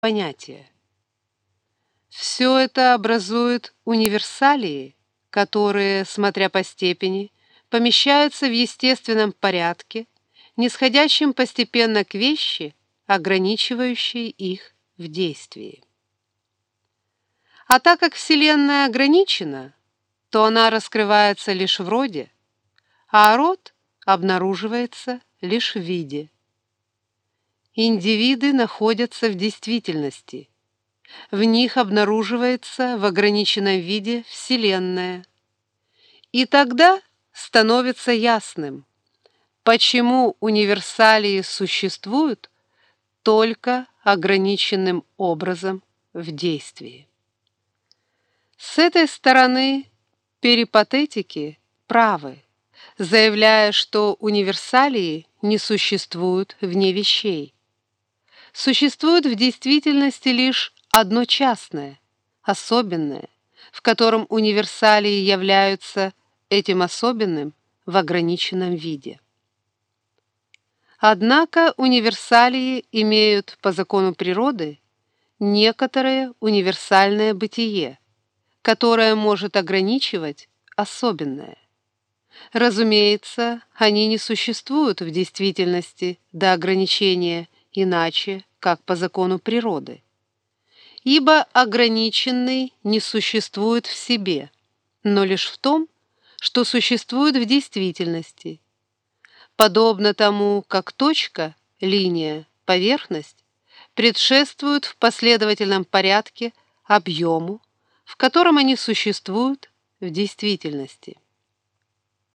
понятия. Все это образует универсалии, которые, смотря по степени, помещаются в естественном порядке, нисходящем постепенно к вещи, ограничивающей их в действии. А так как Вселенная ограничена, то она раскрывается лишь в роде, а род обнаруживается лишь в виде. Индивиды находятся в действительности. В них обнаруживается в ограниченном виде Вселенная. И тогда становится ясным, почему универсалии существуют только ограниченным образом в действии. С этой стороны перипатетики правы, заявляя, что универсалии не существуют вне вещей. Существует в действительности лишь одно частное, особенное, в котором универсалии являются этим особенным в ограниченном виде. Однако универсалии имеют по закону природы некоторое универсальное бытие, которое может ограничивать особенное. Разумеется, они не существуют в действительности до ограничения иначе, как по закону природы. Ибо ограниченный не существует в себе, но лишь в том, что существует в действительности. Подобно тому, как точка, линия, поверхность предшествуют в последовательном порядке объему, в котором они существуют в действительности.